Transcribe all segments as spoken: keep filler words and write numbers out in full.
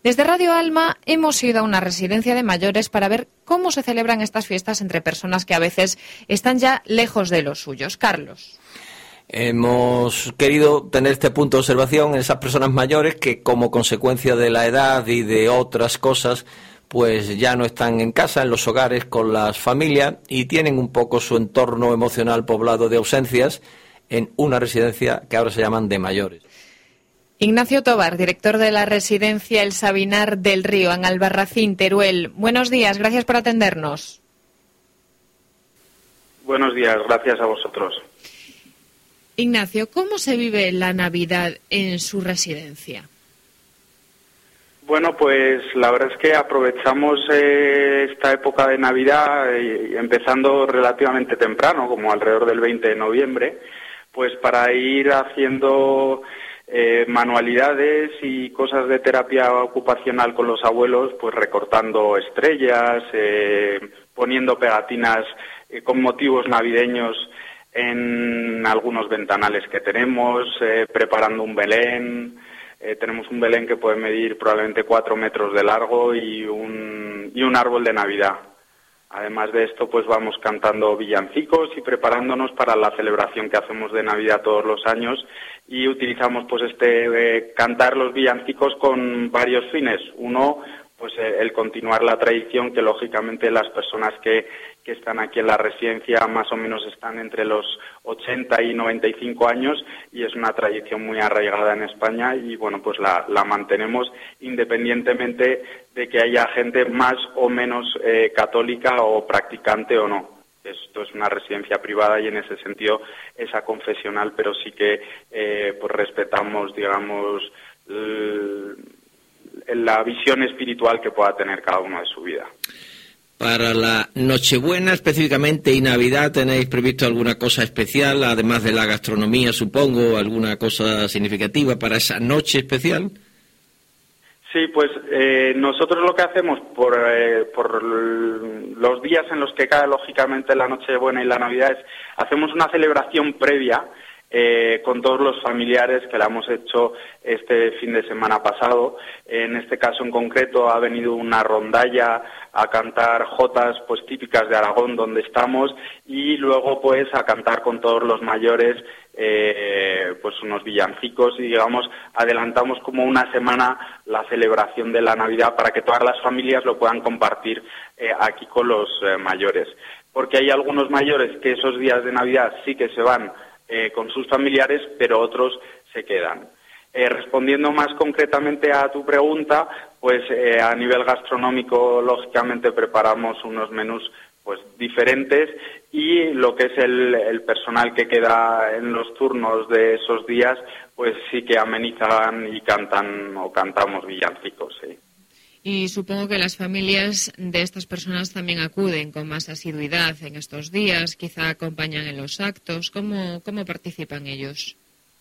Desde Radio Alma hemos ido a una residencia de mayores para ver cómo se celebran estas fiestas entre personas que a veces están ya lejos de los suyos. Carlos. Hemos querido tener este punto de observación en esas personas mayores que, como consecuencia de la edad y de otras cosas, pues ya no están en casa, en los hogares, con las familias, y tienen un poco su entorno emocional poblado de ausencias en una residencia que ahora se llaman de mayores. Ignacio Tobar, director de la residencia El Sabinar del Río, en Albarracín, Teruel. Buenos días, gracias por atendernos. Buenos días, gracias a vosotros. Ignacio, ¿cómo se vive la Navidad en su residencia? Bueno, pues la verdad es que aprovechamos eh, esta época de Navidad, eh, empezando relativamente temprano, como alrededor del veinte de noviembre, pues para ir haciendo eh, manualidades y cosas de terapia ocupacional con los abuelos, pues recortando estrellas, eh, poniendo pegatinas eh, con motivos navideños en algunos ventanales que tenemos, eh, preparando un Belén. Eh, tenemos un Belén que puede medir probablemente cuatro metros de largo y un, y un árbol de Navidad. Además de esto, pues vamos cantando villancicos y preparándonos para la celebración que hacemos de Navidad todos los años, y utilizamos pues este eh, cantar los villancicos con varios fines. Uno, pues eh, el continuar la tradición, que lógicamente las personas que, que están aquí en la residencia más o menos están entre los ochenta y noventa y cinco años, y es una tradición muy arraigada en España, y bueno, pues la, la mantenemos independientemente de que haya gente más o menos eh, católica o practicante o no. Esto es una residencia privada y en ese sentido es aconfesional, pero sí que eh, pues respetamos, digamos, el, la visión espiritual que pueda tener cada uno de su vida. Para la Nochebuena específicamente y Navidad, ¿tenéis previsto alguna cosa especial, además de la gastronomía, supongo, alguna cosa significativa para esa noche especial? Sí, pues eh, nosotros lo que hacemos por, eh, por los días en los que cae lógicamente la Nochebuena y la Navidad es hacemos una celebración previa eh, con todos los familiares, que la hemos hecho este fin de semana pasado. En este caso en concreto ha venido una rondalla a cantar jotas pues típicas de Aragón, donde estamos, y luego pues a cantar con todos los mayores eh, pues unos villancicos, y digamos adelantamos como una semana la celebración de la Navidad para que todas las familias lo puedan compartir eh, aquí con los eh, mayores, porque hay algunos mayores que esos días de Navidad sí que se van eh, con sus familiares, pero otros se quedan. Eh, respondiendo más concretamente a tu pregunta, pues eh, a nivel gastronómico, lógicamente preparamos unos menús pues diferentes, y lo que es el, el personal que queda en los turnos de esos días, pues sí que amenizan y cantan o cantamos villancicos, sí. Y supongo que las familias de estas personas también acuden con más asiduidad en estos días, quizá acompañan en los actos. ¿Cómo, cómo participan ellos?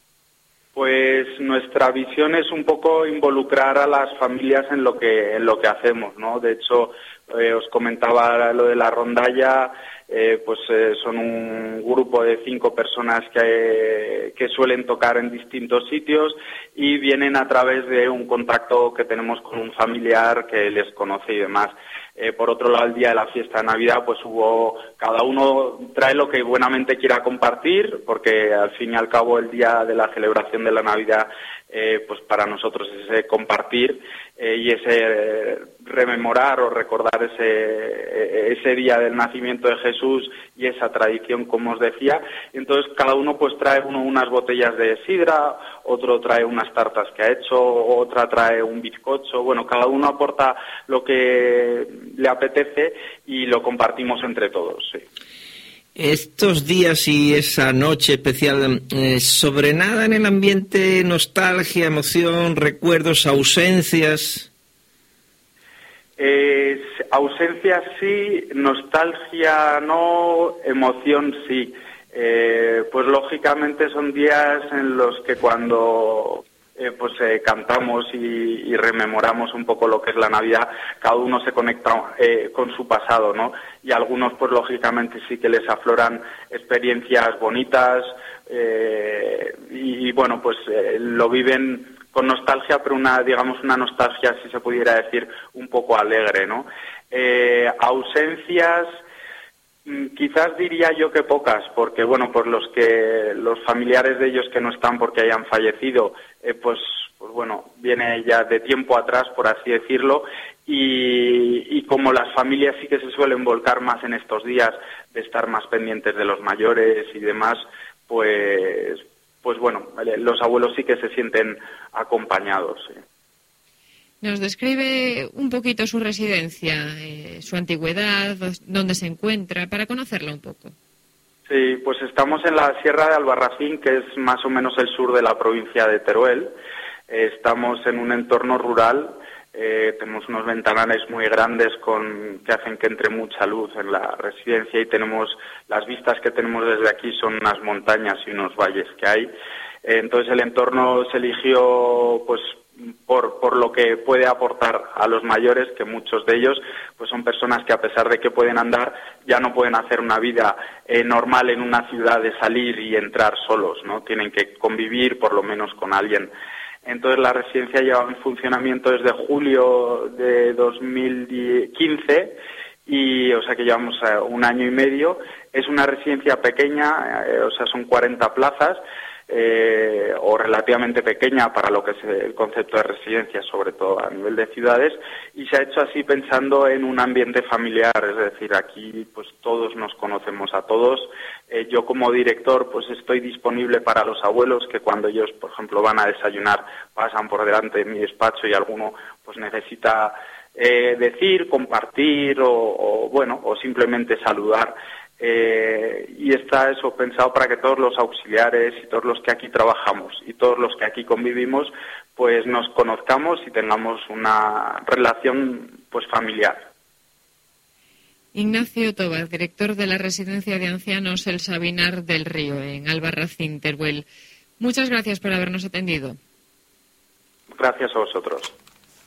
Pues nuestra visión es un poco involucrar a las familias en lo que en lo que hacemos, ¿no? De hecho, eh, os comentaba lo de la rondalla, eh, pues eh, son un grupo de cinco personas que, eh, que suelen tocar en distintos sitios y vienen a través de un contacto que tenemos con un familiar que les conoce y demás. Eh, por otro lado, el día de la fiesta de Navidad, pues hubo, cada uno trae lo que buenamente quiera compartir, porque al fin y al cabo el día de la celebración de la Navidad, eh, pues para nosotros es ese compartir eh, y ese eh, rememorar o recordar ese ese día del nacimiento de Jesús y esa tradición, como os decía. Entonces cada uno pues trae uno unas botellas de sidra, otro trae unas tartas que ha hecho, otra trae un bizcocho. Bueno, cada uno aporta lo que le apetece y lo compartimos entre todos, sí. Estos días y esa noche especial, eh, ¿sobre nada en el ambiente nostalgia, emoción, recuerdos, ausencias? Eh, ausencia sí, nostalgia no, emoción sí. Eh, pues lógicamente son días en los que cuando eh, pues eh, cantamos y, y rememoramos un poco lo que es la Navidad, cada uno se conecta eh, con su pasado, ¿no? Y algunos pues lógicamente sí que les afloran experiencias bonitas eh, y, y bueno pues eh, lo viven con nostalgia, pero una, digamos, una nostalgia, si se pudiera decir, un poco alegre, ¿no? Eh, ausencias, quizás diría yo que pocas, porque bueno, pues los que los familiares de ellos que no están porque hayan fallecido, eh, pues, pues bueno, viene ya de tiempo atrás, por así decirlo, y, y como las familias sí que se suelen volcar más en estos días de estar más pendientes de los mayores y demás, pues, pues bueno, los abuelos sí que se sienten acompañados. ¿Sí? Nos describe un poquito su residencia, eh, su antigüedad, dónde se encuentra, para conocerla un poco. Sí, pues estamos en la Sierra de Albarracín, que es más o menos el sur de la provincia de Teruel. Eh, estamos en un entorno rural, eh, tenemos unos ventanales muy grandes con que hacen que entre mucha luz en la residencia y tenemos las vistas que tenemos desde aquí son unas montañas y unos valles que hay. Eh, entonces el entorno se eligió, pues, por por lo que puede aportar a los mayores, que muchos de ellos pues son personas que a pesar de que pueden andar ya no pueden hacer una vida eh, normal en una ciudad de salir y entrar solos, ¿no? Tienen que convivir por lo menos con alguien. Entonces la residencia lleva en funcionamiento desde julio de dos mil quince y o sea que llevamos eh, un año y medio. Es una residencia pequeña, eh, o sea son cuarenta plazas. Eh, o relativamente pequeña para lo que es el concepto de residencia, sobre todo a nivel de ciudades, y se ha hecho así pensando en un ambiente familiar, es decir, aquí pues todos nos conocemos a todos. Eh, yo como director pues estoy disponible para los abuelos que cuando ellos, por ejemplo, van a desayunar pasan por delante de mi despacho y alguno pues necesita eh, decir, compartir o, o bueno, o simplemente saludar. Eh, y está eso pensado para que todos los auxiliares y todos los que aquí trabajamos y todos los que aquí convivimos pues nos conozcamos y tengamos una relación pues familiar. Ignacio Tobar, director de la Residencia de Ancianos El Sabinar del Río, en Albarracín, Teruel. Muchas gracias por habernos atendido. Gracias a vosotros.